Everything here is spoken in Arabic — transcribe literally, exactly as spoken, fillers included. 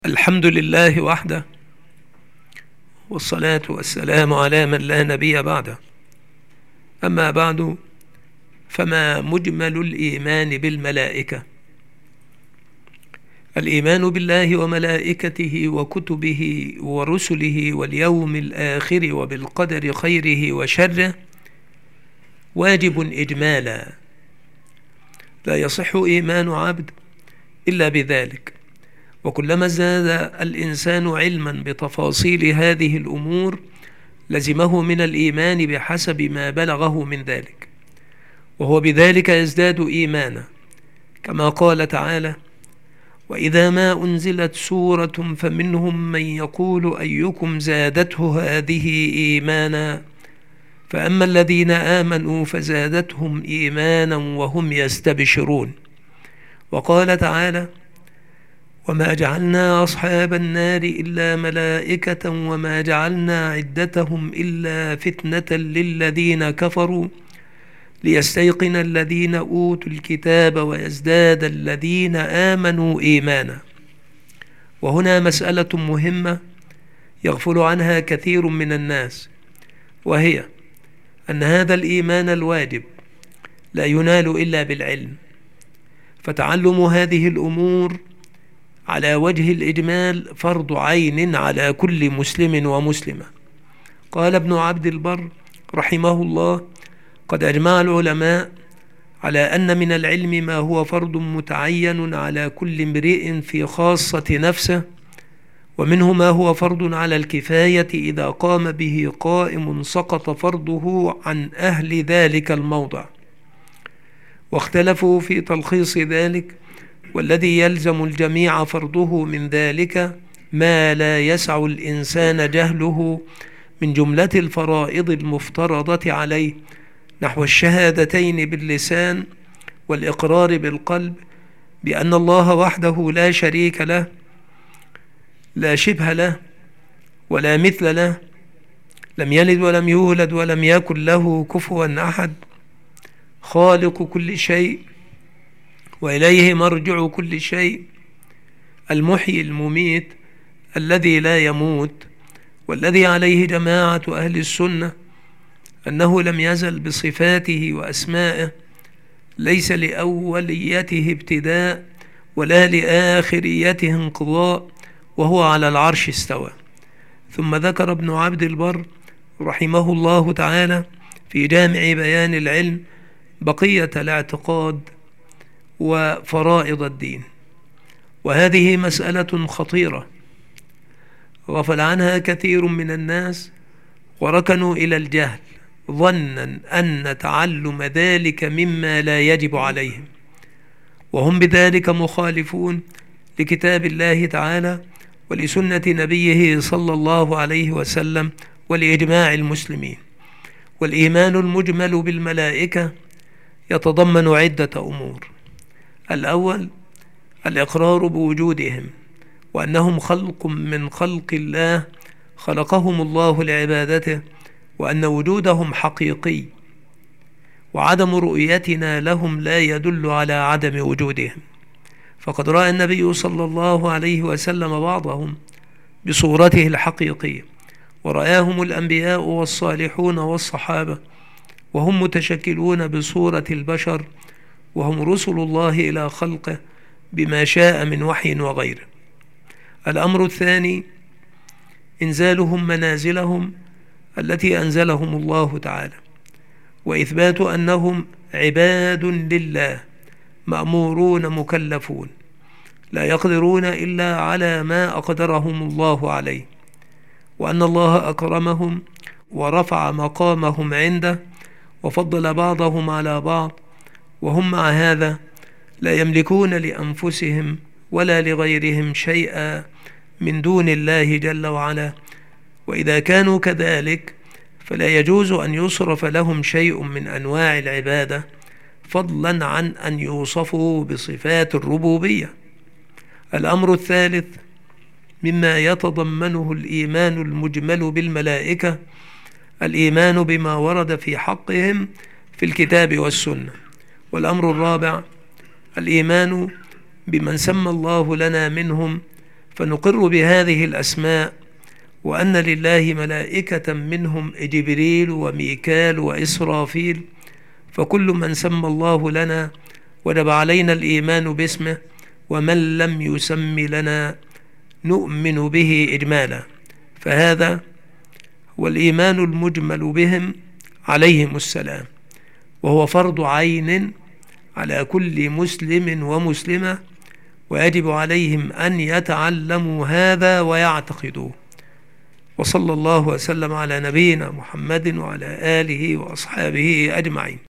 الحمد لله وحده، والصلاة والسلام على من لا نبي بعده. أما بعد، فما مجمل الإيمان بالملائكة؟ الإيمان بالله وملائكته وكتبه ورسله واليوم الآخر وبالقدر خيره وشره واجب إجمالا، لا يصح إيمان عبد إلا بذلك. وكلما زاد الإنسان علما بتفاصيل هذه الأمور لزمه من الإيمان بحسب ما بلغه من ذلك، وهو بذلك يزداد إيمانا، كما قال تعالى: وإذا ما أنزلت سورة فمنهم من يقول أيكم زادته هذه إيمانا فأما الذين آمنوا فزادتهم إيمانا وهم يستبشرون. وقال تعالى: وما جعلنا أصحاب النار إلا ملائكة وما جعلنا عدتهم إلا فتنة للذين كفروا ليستيقن الذين أوتوا الكتاب ويزداد الذين آمنوا إيمانا. وهنا مسألة مهمة يغفل عنها كثير من الناس، وهي أن هذا الإيمان الواجب لا ينال إلا بالعلم، فتعلم هذه الأمور على وجه الإجمال فرض عين على كل مسلم ومسلمة. قال ابن عبد البر رحمه الله: قد أجمع العلماء على أن من العلم ما هو فرض متعين على كل امرئ في خاصة نفسه، ومنه ما هو فرض على الكفاية إذا قام به قائم سقط فرضه عن أهل ذلك الموضع. واختلفوا في تلخيص ذلك، والذي يلزم الجميع فرضه من ذلك ما لا يسع الإنسان جهله من جملة الفرائض المفترضة عليه، نحو الشهادتين باللسان والإقرار بالقلب بأن الله وحده لا شريك له، لا شبه له ولا مثل له، لم يلد ولم يولد ولم يكن له كفوا أحد، خالق كل شيء وإليه مرجع كل شيء، المحيي المميت الذي لا يموت، والذي عليه جماعة أهل السنة أنه لم يزل بصفاته وأسمائه ليس لأوليته ابتداء ولا لآخريته انقضاء، وهو على العرش استوى. ثم ذكر ابن عبد البر رحمه الله تعالى في جامع بيان العلم بقية الاعتقاد وفرائض الدين، وهذه مسألة خطيرة غفل عنها كثير من الناس وركنوا إلى الجهل ظنا أن تعلم ذلك مما لا يجب عليهم، وهم بذلك مخالفون لكتاب الله تعالى ولسنة نبيه صلى الله عليه وسلم ولإجماع المسلمين. والإيمان المجمل بالملائكة يتضمن عدة أمور: الأول الإقرار بوجودهم، وأنهم خلق من خلق الله خلقهم الله لعبادته، وأن وجودهم حقيقي، وعدم رؤيتنا لهم لا يدل على عدم وجودهم، فقد رأى النبي صلى الله عليه وسلم بعضهم بصورته الحقيقية، ورآهم الأنبياء والصالحون والصحابة وهم متشكلون بصورة البشر، وهم رسل الله إلى خلقه بما شاء من وحي وغيره. الأمر الثاني إنزالهم منازلهم التي أنزلهم الله تعالى، وإثبات أنهم عباد لله مأمورون مكلفون لا يقدرون إلا على ما أقدرهم الله عليه، وأن الله أكرمهم ورفع مقامهم عنده وفضل بعضهم على بعض، وهم مع هذا لا يملكون لأنفسهم ولا لغيرهم شيئا من دون الله جل وعلا. وإذا كانوا كذلك فلا يجوز أن يصرف لهم شيء من أنواع العبادة، فضلا عن أن يوصفوا بصفات الربوبية. الأمر الثالث مما يتضمنه الإيمان المجمل بالملائكة الإيمان بما ورد في حقهم في الكتاب والسنة. والأمر الرابع الإيمان بمن سمى الله لنا منهم فنقر بهذه الأسماء، وأن لله ملائكة منهم جبريل وميكال وإسرافيل، فكل من سمى الله لنا وجب علينا الإيمان باسمه، ومن لم يسم لنا نؤمن به إجمالا. فهذا هو الإيمان المجمل بهم عليهم السلام، وهو فرض عين على كل مسلم ومسلمة، ويجب عليهم أن يتعلموا هذا ويعتقدوه. وصلى الله وسلم على نبينا محمد وعلى آله وأصحابه أجمعين.